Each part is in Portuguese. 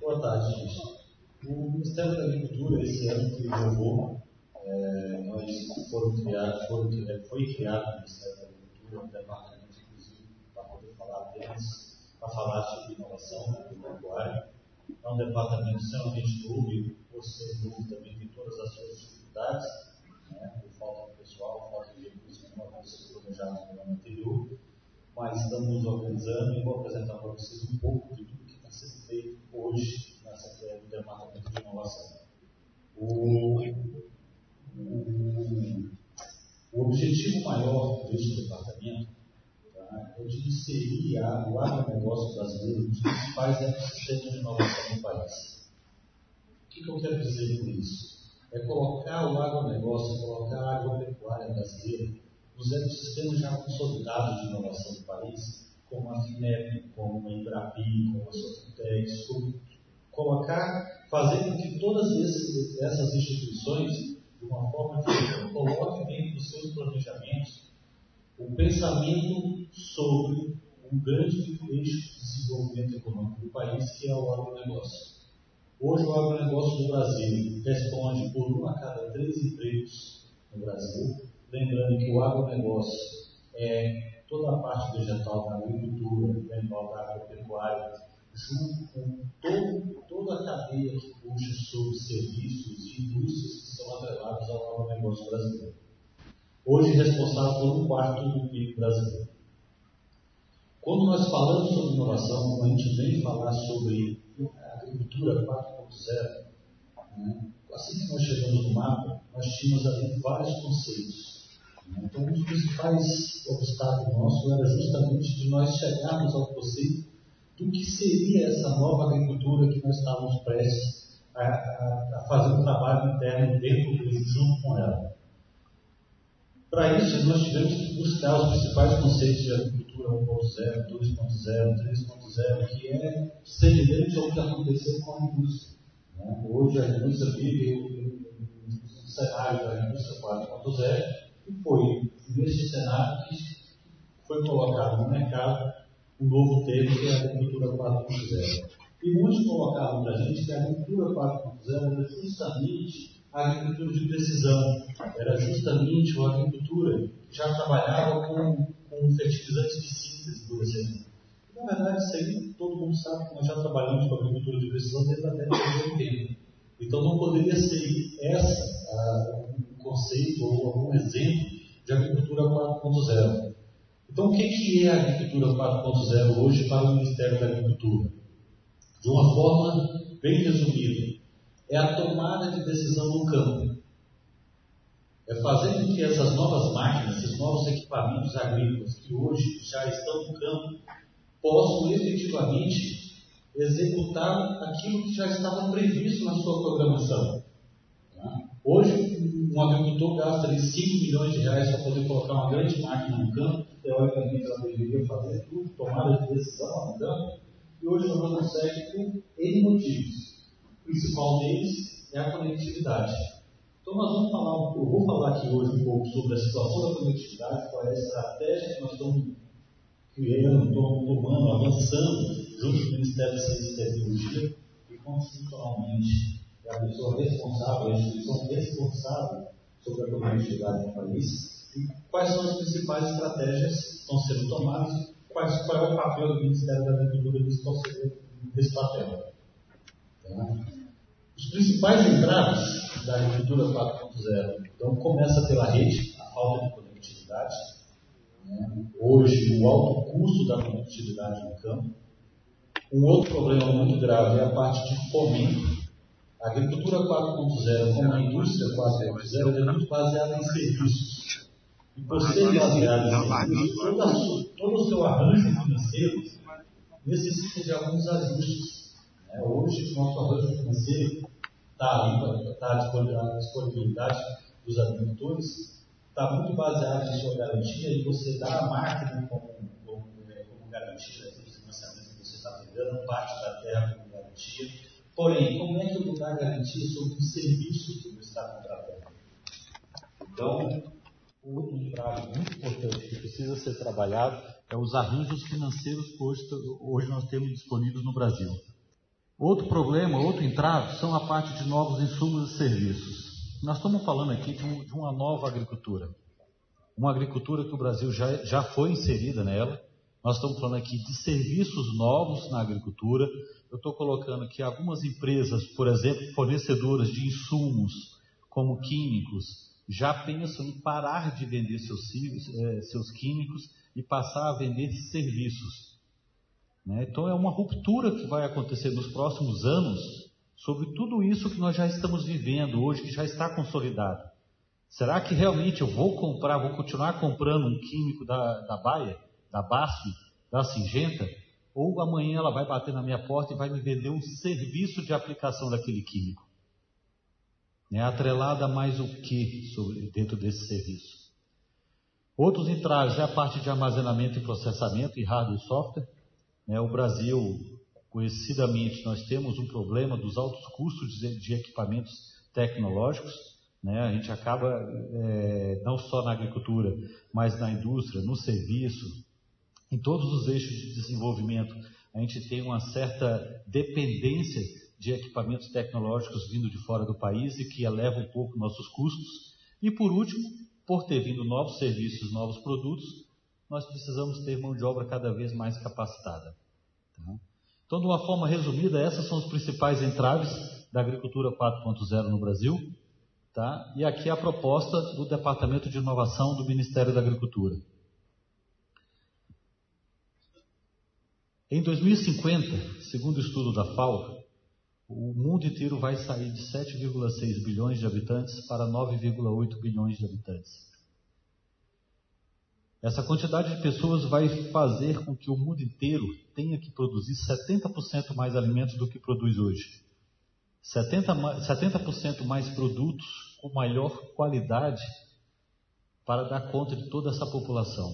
Boa tarde, gente. O Ministério da Agricultura, esse ano que inovou, foi criado o Ministério da Agricultura, um departamento, inclusive, para poder falar apenas, para falar sobre inovação agropecuária. É um departamento extremamente novo e, por ser novo, também tem todas as suas dificuldades, né, por falta de pessoal, falta de recursos, como havia sido planejado no ano anterior. Mas estamos nos organizando e vou apresentar para vocês um pouco de tudo que está sendo feito hoje no Departamento de Inovação. O objetivo maior deste departamento, tá, é de inserir o agronegócio brasileiro nos principais ecossistemas de inovação do país. O que eu quero dizer com isso? É colocar o agronegócio, colocar a agropecuária brasileira nos ecossistemas já consolidados de inovação do país, como a FINEP, como a Embrapi, como a Sofitex, fazer com que todas essas instituições, de uma forma que coloquem dentro dos seus planejamentos o pensamento sobre um grande eixo de desenvolvimento econômico do país, que é o agronegócio. Hoje, o agronegócio do Brasil responde por 1 a cada 3 empregos no Brasil. Lembrando que o agronegócio é toda a parte vegetal da agricultura, da agropecuária, junto com toda a cadeia que puxa sobre serviços e indústrias que são atrelados ao agronegócio brasileiro. Hoje, responsável por 1/4 do PIB brasileiro. Quando nós falamos sobre inovação, quando a gente vem falar sobre a agricultura 4.0, né, assim que nós chegamos no mapa, nós tínhamos ali vários conceitos. Então, um dos principais obstáculos nossos era justamente de nós chegarmos ao conceito do que seria essa nova agricultura que nós estávamos prestes a fazer um trabalho interno dentro junto com ela. Para isso, nós tivemos que buscar os principais conceitos de agricultura 1.0, 2.0, 3.0, que é semelhante ao que aconteceu com a indústria. Hoje, a indústria vive um cenário da indústria 4.0, e foi nesse cenário que foi colocado no mercado um novo termo, que é a agricultura 4.0. E muitos colocaram para a gente que a agricultura 4.0 era justamente a agricultura de precisão, era justamente a agricultura que já trabalhava com fertilizantes de síntese, por exemplo. Na verdade, isso aí todo mundo sabe que nós já trabalhamos com a agricultura de precisão desde a década de 80. Então não poderia ser um conceito ou algum exemplo de agricultura 4.0. Então, o que é a agricultura 4.0 hoje para o Ministério da Agricultura? De uma forma bem resumida, é a tomada de decisão no campo. É fazer com que essas novas máquinas, esses novos equipamentos agrícolas que hoje já estão no campo, possam efetivamente executar aquilo que já estava previsto na sua programação. Hoje, um agricultor gasta ali 5 milhões de reais para poder colocar uma grande máquina no campo. Teoricamente, ela deveria fazer tudo, tomada de decisão no campo, e hoje ela não consegue por N motivos. O principal deles é a conectividade. Então, eu vou falar aqui hoje um pouco sobre a situação da conectividade, qual é a estratégia que nós estamos criando, tomando, avançando, junto com o Ministério da Ciência e Tecnologia, e constitucionalmente é a pessoa responsável, a instituição responsável sobre a conectividade no país, e quais são as principais estratégias que estão sendo tomadas, e qual é o papel do Ministério da Agricultura nesse papel. Tá? Os principais entraves da agricultura 4.0, então, começa pela rede, a falta de conectividade. Hoje, o alto custo da conectividade no campo. Um outro problema muito grave é a parte de fomento. A agricultura 4.0, como a indústria 4.0, é muito baseada em serviços. E por ser baseada em serviços, todo o seu arranjo financeiro necessita de alguns ajustes. Hoje, o nosso arranjo financeiro está à disponibilidade dos agricultores, está muito baseado em sua garantia, e você dá a máquina como garantia daquele financiamento que você está pegando, parte da terra como garantia. Porém, como é que eu vou dar garantia sobre um serviço que você está contratando? Então, outro entrave muito importante que precisa ser trabalhado é os arranjos financeiros que hoje nós temos disponíveis no Brasil. Outro problema, outro entrave, são a parte de novos insumos e serviços. Nós estamos falando aqui de uma nova agricultura. Uma agricultura que o Brasil já foi inserida nela. Nós estamos falando aqui de serviços novos na agricultura. Eu estou colocando aqui algumas empresas, por exemplo, fornecedoras de insumos, como químicos, já pensam em parar de vender seus químicos e passar a vender serviços. Né? Então é uma ruptura que vai acontecer nos próximos anos sobre tudo isso que nós já estamos vivendo hoje, que já está consolidado. Será que realmente eu vou continuar comprando um químico da Bayer, da BASF, da Syngenta, ou amanhã ela vai bater na minha porta e vai me vender um serviço de aplicação daquele químico? Atrelada a mais o que dentro desse serviço? Outros entraves é a parte de armazenamento e processamento e hardware e software. O Brasil, conhecidamente, nós temos um problema dos altos custos de equipamentos tecnológicos. A gente acaba, não só na agricultura, mas na indústria, no serviço, em todos os eixos de desenvolvimento, a gente tem uma certa dependência de equipamentos tecnológicos vindo de fora do país e que eleva um pouco nossos custos. E por último, por ter vindo novos serviços, novos produtos, nós precisamos ter mão de obra cada vez mais capacitada. Então, de uma forma resumida, essas são os principais entraves da agricultura 4.0 no Brasil. E aqui é a proposta do Departamento de Inovação do Ministério da Agricultura. Em 2050, segundo o estudo da FAO, o mundo inteiro vai sair de 7,6 bilhões de habitantes para 9,8 bilhões de habitantes. Essa quantidade de pessoas vai fazer com que o mundo inteiro tenha que produzir 70% mais alimentos do que produz hoje. 70% mais produtos com maior qualidade para dar conta de toda essa população.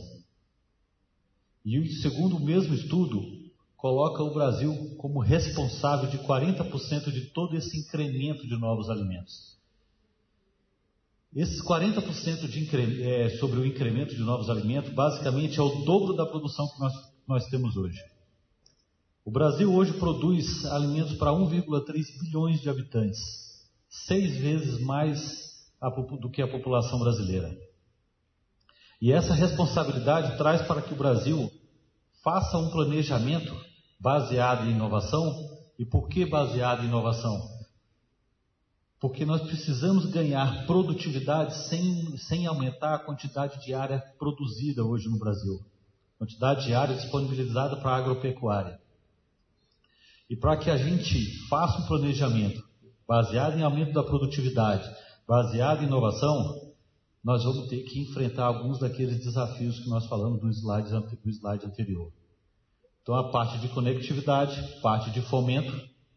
E segundo o mesmo estudo, coloca o Brasil como responsável de 40% de todo esse incremento de novos alimentos. Esses 40% sobre o incremento de novos alimentos, basicamente é o dobro da produção que nós temos hoje. O Brasil hoje produz alimentos para 1,3 bilhões de habitantes, 6 vezes mais do que a população brasileira. E essa responsabilidade traz para que o Brasil faça um planejamento baseado em inovação. E por que baseado em inovação? Porque nós precisamos ganhar produtividade sem aumentar a quantidade de área produzida hoje no Brasil. Quantidade de área disponibilizada para a agropecuária. E para que a gente faça um planejamento baseado em aumento da produtividade, baseado em inovação, nós vamos ter que enfrentar alguns daqueles desafios que nós falamos do slide anterior. Então, a parte de conectividade, parte de fomento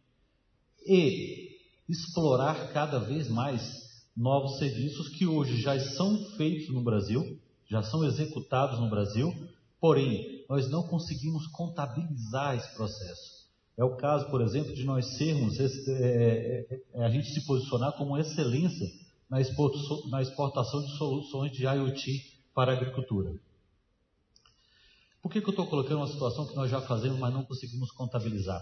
e explorar cada vez mais novos serviços que hoje já são feitos no Brasil, já são executados no Brasil, porém, nós não conseguimos contabilizar esse processo. É o caso, por exemplo, de nós a gente se posicionar como excelência na exportação de soluções de IoT para a agricultura. Por que eu estou colocando uma situação que nós já fazemos, mas não conseguimos contabilizar?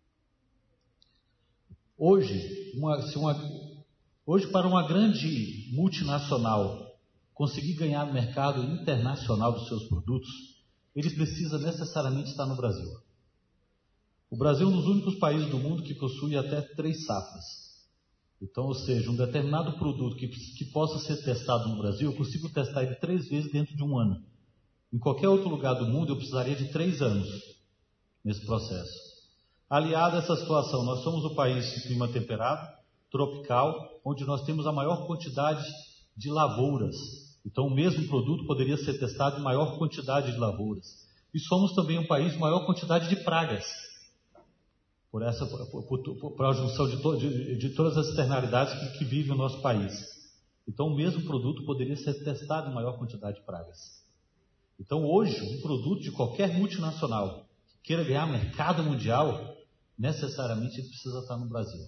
Hoje, para uma grande multinacional conseguir ganhar no mercado internacional dos seus produtos, ele precisa necessariamente estar no Brasil. O Brasil é um dos únicos países do mundo que possui até 3 safras. Então, ou seja, um determinado produto que possa ser testado no Brasil, eu consigo testar ele 3 vezes dentro de um ano. Em qualquer outro lugar do mundo, eu precisaria de 3 anos nesse processo. Aliado a essa situação, nós somos o país de clima temperado, tropical, onde nós temos a maior quantidade de lavouras. Então, o mesmo produto poderia ser testado em maior quantidade de lavouras. E somos também um país de maior quantidade de pragas. Por a junção de todas as externalidades que vive o nosso país. Então, o mesmo produto poderia ser testado em maior quantidade de pragas. Então, hoje, um produto de qualquer multinacional que queira ganhar mercado mundial, necessariamente ele precisa estar no Brasil.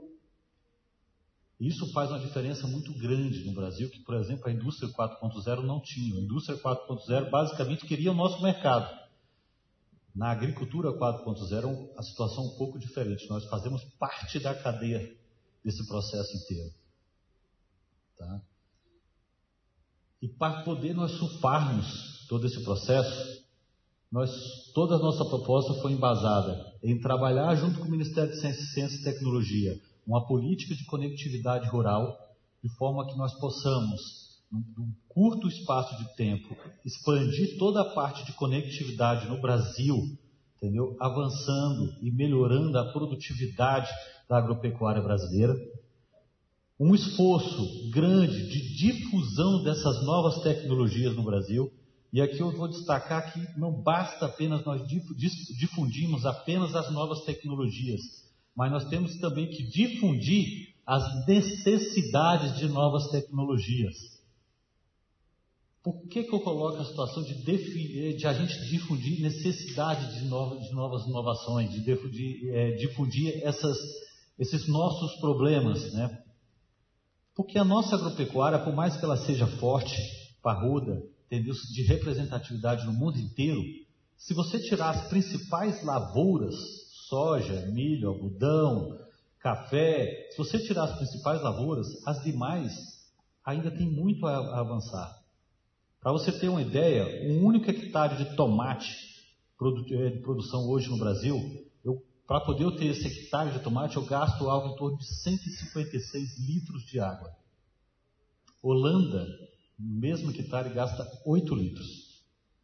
Isso faz uma diferença muito grande no Brasil, que, por exemplo, a indústria 4.0 não tinha. A indústria 4.0 basicamente queria o nosso mercado. Na agricultura 4.0, a situação é um pouco diferente. Nós fazemos parte da cadeia desse processo inteiro. Tá? E para poder nós surfarmos todo esse processo, toda a nossa proposta foi embasada em trabalhar junto com o Ministério de Ciência e Tecnologia uma política de conectividade rural, de forma que nós possamos, num curto espaço de tempo, expandir toda a parte de conectividade no Brasil, entendeu? Avançando e melhorando a produtividade da agropecuária brasileira. Um esforço grande de difusão dessas novas tecnologias no Brasil. E aqui eu vou destacar que não basta apenas nós difundirmos apenas as novas tecnologias, mas nós temos também que difundir as necessidades de novas tecnologias. Por que eu coloco a situação de a gente difundir necessidade de novas inovações, de difundir esses nossos problemas, né? Porque a nossa agropecuária, por mais que ela seja forte, parruda, entendeu? De representatividade no mundo inteiro, se você tirar as principais lavouras, soja, milho, algodão, café, se você tirar as principais lavouras, as demais ainda tem muito a avançar. Para você ter uma ideia, um único hectare de tomate de produção hoje no Brasil, para poder eu ter esse hectare de tomate, eu gasto algo em torno de 156 litros de água. Holanda, no mesmo hectare, gasta 8 litros.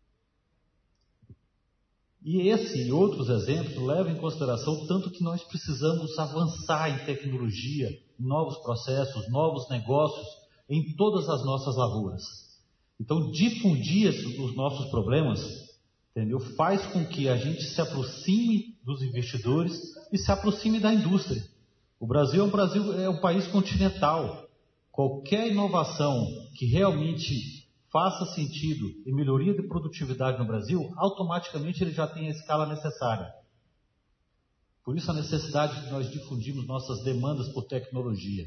E esse e outros exemplos levam em consideração tanto que nós precisamos avançar em tecnologia, em novos processos, novos negócios, em todas as nossas lavouras. Então, difundir os nossos problemas, entendeu? Faz com que a gente se aproxime dos investidores e se aproxime da indústria. O Brasil é um país continental. Qualquer inovação que realmente faça sentido em melhoria de produtividade no Brasil, automaticamente ele já tem a escala necessária. Por isso a necessidade de nós difundirmos nossas demandas por tecnologia.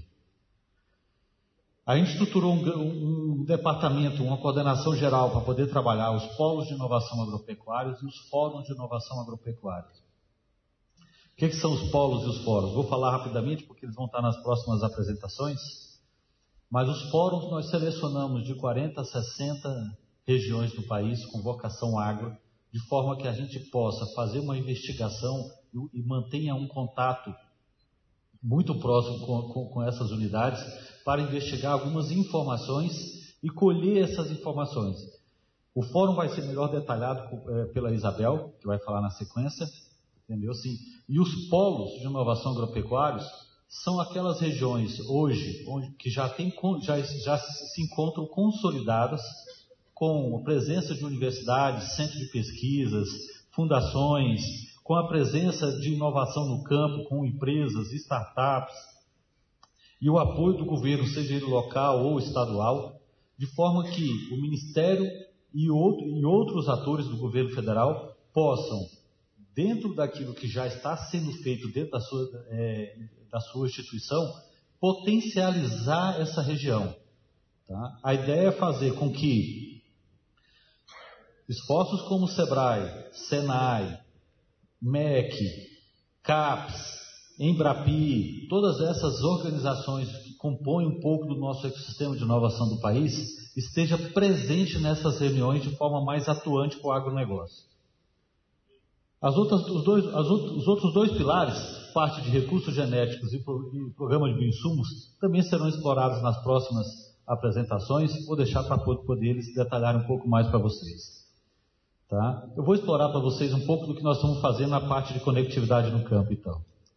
A gente estruturou um departamento, uma coordenação geral para poder trabalhar os polos de inovação agropecuários e os fóruns de inovação agropecuária. O que são os polos e os fóruns? Vou falar rapidamente porque eles vão estar nas próximas apresentações. Mas os fóruns nós selecionamos de 40 a 60 regiões do país com vocação agro, de forma que a gente possa fazer uma investigação e mantenha um contato muito próximo com essas unidades para investigar algumas informações e colher essas informações. O fórum vai ser melhor detalhado pela Isabel, que vai falar na sequência, entendeu? Sim. E os polos de inovação agropecuários são aquelas regiões hoje que já se encontram consolidadas com a presença de universidades, centros de pesquisas, fundações, com a presença de inovação no campo, com empresas, startups, e o apoio do governo, seja ele local ou estadual, de forma que o Ministério e outros atores do governo federal possam, dentro daquilo que já está sendo feito dentro da sua instituição, potencializar essa região. Tá? A ideia é fazer com que esforços como o SEBRAE, SENAI, MEC, CAPES, Embrapi, todas essas organizações que compõem um pouco do nosso ecossistema de inovação do país, esteja presente nessas reuniões de forma mais atuante para o agronegócio. Os outros dois pilares, parte de recursos genéticos e programa de bioinsumos, também serão explorados nas próximas apresentações. Vou deixar para poder eles detalharem um pouco mais para vocês. Tá? Eu vou explorar para vocês um pouco do que nós estamos fazendo na parte de conectividade no campo, então.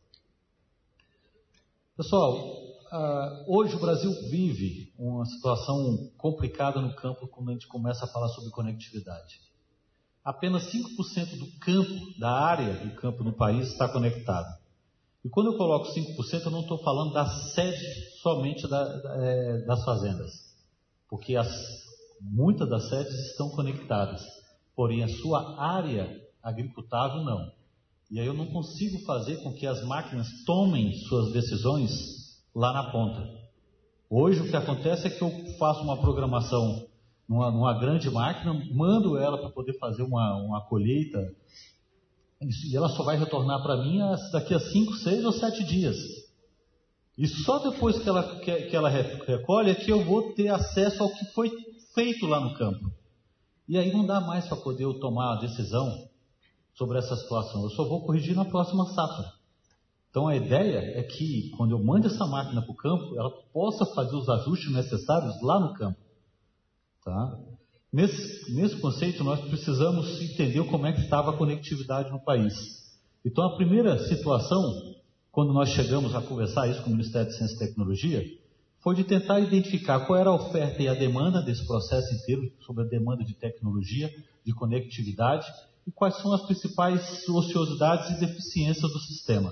Pessoal, hoje o Brasil vive uma situação complicada no campo quando a gente começa a falar sobre conectividade. Apenas 5% do campo, da área do campo no país está conectado. E quando eu coloco 5%, eu não estou falando da sede somente das fazendas. Porque muitas das sedes estão conectadas. Porém, a sua área agricultável não. E aí eu não consigo fazer com que as máquinas tomem suas decisões lá na ponta. Hoje o que acontece é que eu faço uma programação numa grande máquina, mando ela para poder fazer uma colheita E ela só vai retornar para mim daqui a 5, 6 ou 7 dias. E só depois que ela recolhe é que eu vou ter acesso ao que foi feito lá no campo. E aí não dá mais para poder eu tomar uma decisão sobre essa situação. Eu só vou corrigir na próxima safra. Então a ideia é que quando eu mando essa máquina para o campo, ela possa fazer os ajustes necessários lá no campo. Tá? Nesse conceito, nós precisamos entender como é que estava a conectividade no país. Então, a primeira situação, quando nós chegamos a conversar isso com o Ministério de Ciência e Tecnologia, foi de tentar identificar qual era a oferta e a demanda desse processo inteiro, sobre a demanda de tecnologia, de conectividade, e quais são as principais ociosidades e deficiências do sistema.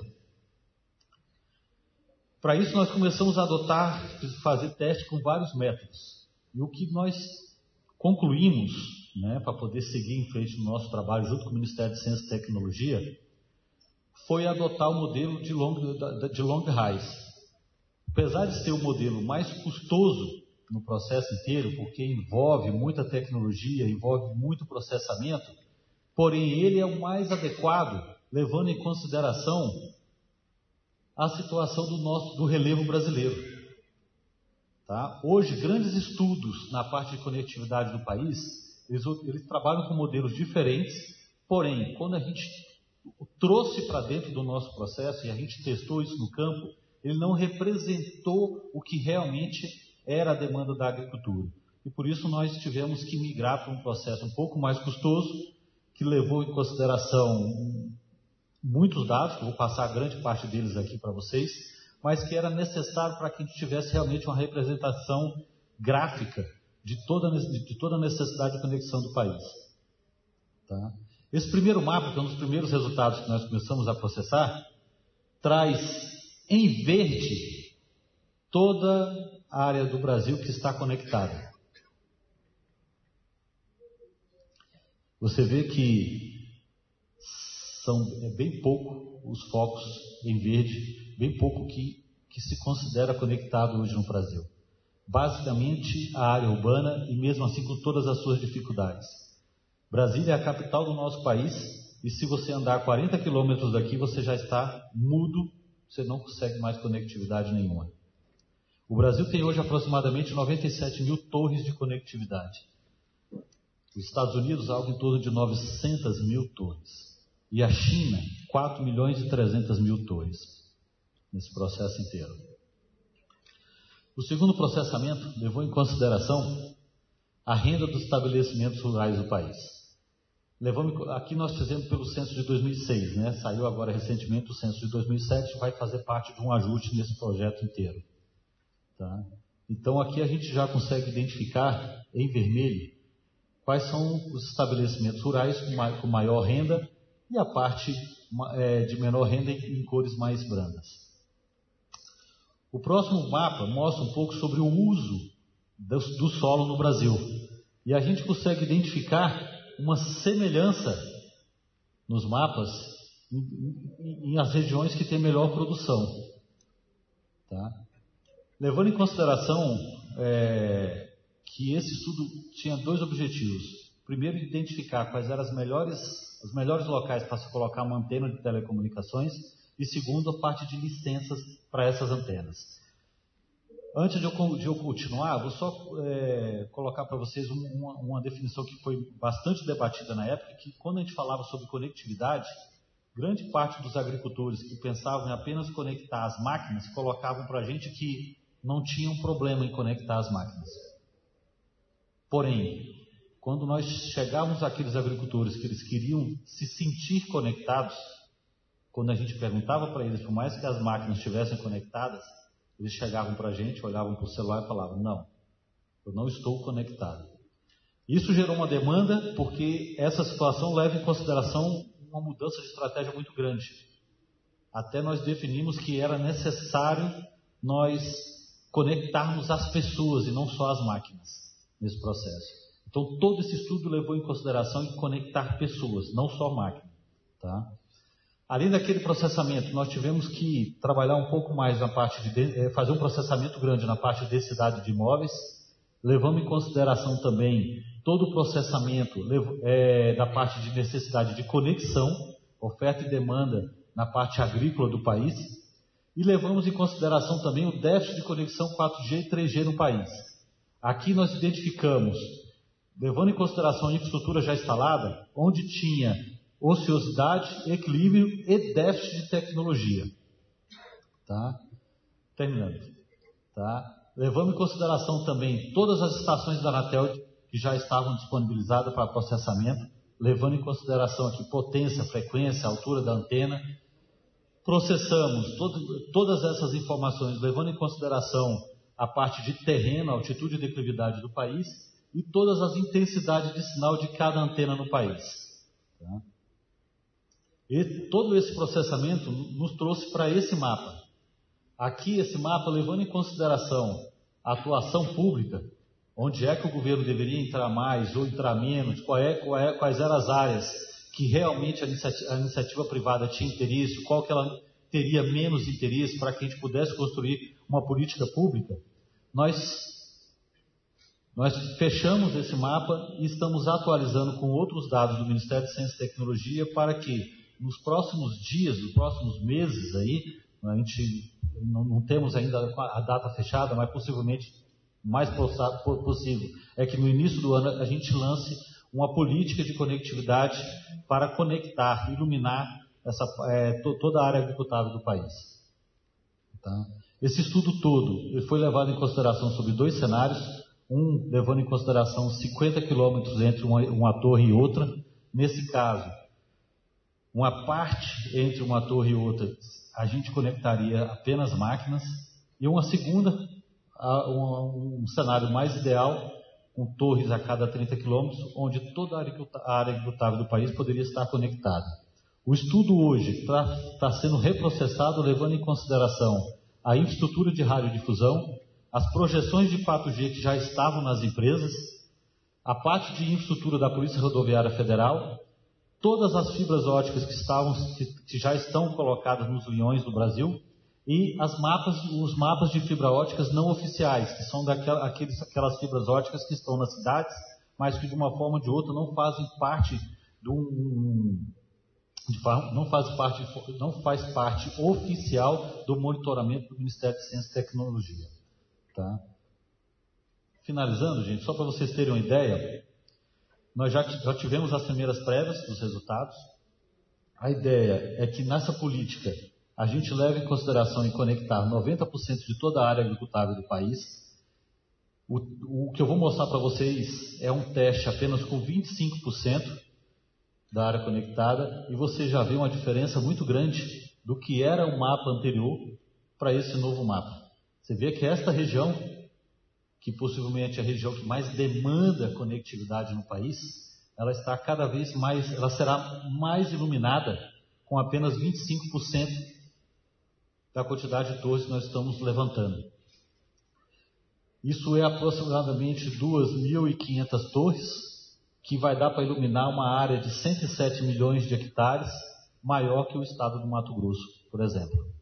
Para isso, nós começamos a fazer teste com vários métodos. E o que nós concluímos, para poder seguir em frente no nosso trabalho junto com o Ministério de Ciência e Tecnologia, foi adotar o modelo de long rise. Apesar de ser o modelo mais custoso no processo inteiro, porque envolve muita tecnologia, envolve muito processamento, porém ele é o mais adequado, levando em consideração a situação do relevo brasileiro. Tá? Hoje, grandes estudos na parte de conectividade do país, eles trabalham com modelos diferentes, porém, quando a gente trouxe para dentro do nosso processo e a gente testou isso no campo, ele não representou o que realmente era a demanda da agricultura. E por isso nós tivemos que migrar para um processo um pouco mais custoso, que levou em consideração muitos dados, que eu vou passar grande parte deles aqui para vocês, mas que era necessário para que a gente tivesse realmente uma representação gráfica de toda a necessidade de conexão do país. Tá? Esse primeiro mapa, que é um dos primeiros resultados que nós começamos a processar, traz em verde toda a área do Brasil que está conectada. Você vê que é bem pouco os focos em verde, bem pouco que se considera conectado hoje no Brasil. Basicamente a área urbana e mesmo assim com todas as suas dificuldades. Brasília é a capital do nosso país e se você andar 40 quilômetros daqui você já está mudo, você não consegue mais conectividade nenhuma. O Brasil tem hoje aproximadamente 97 mil torres de conectividade. Os Estados Unidos algo em torno de 900 mil torres. E a China, 4 milhões e 300 mil torres, nesse processo inteiro. O segundo processamento levou em consideração a renda dos estabelecimentos rurais do país. Aqui nós fizemos pelo censo de 2006, saiu agora recentemente o censo de 2007, vai fazer parte de um ajuste nesse projeto inteiro. Tá? Então aqui a gente já consegue identificar em vermelho quais são os estabelecimentos rurais com maior renda e a parte de menor renda em cores mais brandas. O próximo mapa mostra um pouco sobre o uso do solo no Brasil. E a gente consegue identificar uma semelhança nos mapas em as regiões que têm melhor produção. Tá? Levando em consideração que esse estudo tinha dois objetivos. Primeiro, identificar quais eram os melhores locais para se colocar uma antena de telecomunicações e segundo, a parte de licenças para essas antenas. Antes de eu continuar, vou só colocar para vocês uma definição que foi bastante debatida na época, que quando a gente falava sobre conectividade, grande parte dos agricultores que pensavam em apenas conectar as máquinas, colocavam para a gente que não tinham problema em conectar as máquinas. Porém, quando nós chegávamos àqueles agricultores que eles queriam se sentir conectados, quando a gente perguntava para eles, por mais que as máquinas estivessem conectadas, eles chegavam para a gente, olhavam para o celular e falavam, não, eu não estou conectado. Isso gerou uma demanda porque essa situação leva em consideração uma mudança de estratégia muito grande. Até nós definimos que era necessário nós conectarmos as pessoas e não só as máquinas nesse processo. Então, todo esse estudo levou em consideração em conectar pessoas, não só máquina. Tá? Além daquele processamento, nós tivemos que trabalhar um pouco mais na parte de fazer um processamento grande na parte de densidade de imóveis, levando em consideração também todo o processamento da parte de necessidade de conexão, oferta e demanda na parte agrícola do país, e levamos em consideração também o déficit de conexão 4G e 3G no país. Aqui nós identificamos, levando em consideração a infraestrutura já instalada, onde tinha ociosidade, equilíbrio e déficit de tecnologia. Tá? Terminando. Tá? Levando em consideração também todas as estações da Anatel que já estavam disponibilizadas para processamento, levando em consideração aqui potência, frequência, altura da antena. Processamos todas essas informações, levando em consideração a parte de terreno, altitude e declividade do país e todas as intensidades de sinal de cada antena no país. Tá? E todo esse processamento nos trouxe para esse mapa. Aqui, esse mapa, levando em consideração a atuação pública, onde é que o governo deveria entrar mais ou entrar menos, quais eram as áreas que realmente a iniciativa privada tinha interesse, qual que ela teria menos interesse para que a gente pudesse construir uma política pública. Nós fechamos esse mapa e estamos atualizando com outros dados do Ministério de Ciência e Tecnologia para que nos próximos dias, nos próximos meses aí, a gente não temos ainda a data fechada, mas possivelmente o mais possível é que no início do ano a gente lance uma política de conectividade para conectar, iluminar toda a área agricultável do país. Tá? Esse estudo todo ele foi levado em consideração sobre 2 cenários, um levando em consideração 50 quilômetros entre uma torre e outra. Nesse caso, uma parte entre uma torre e outra a gente conectaria apenas máquinas, e uma segunda, um cenário mais ideal, com torres a cada 30 quilômetros, onde toda a área agricultável do país poderia estar conectada. O estudo hoje está sendo reprocessado, levando em consideração a infraestrutura de radiodifusão, as projeções de 4G que já estavam nas empresas, a parte de infraestrutura da Polícia Rodoviária Federal, todas as fibras óticas que já estão colocadas nos linhões do Brasil e os mapas de fibra óticas não oficiais, que são aquelas fibras óticas que estão nas cidades, mas que de uma forma ou de outra não fazem parte não faz parte oficial do monitoramento do Ministério de Ciência e Tecnologia. Tá? Finalizando, gente, só para vocês terem uma ideia, nós já tivemos as primeiras prévias dos resultados. A ideia é que nessa política a gente leve em consideração e conectar 90% de toda a área agricultável do país. O que eu vou mostrar para vocês é um teste apenas com 25% da área conectada, e você já vê uma diferença muito grande do que era o mapa anterior para esse novo mapa. Você vê que esta região, que possivelmente é a região que mais demanda conectividade no país, ela está cada vez mais, ela será mais iluminada com apenas 25% da quantidade de torres que nós estamos levantando. Isso é aproximadamente 2.500 torres, que vai dar para iluminar uma área de 107 milhões de hectares, maior que o estado do Mato Grosso, por exemplo.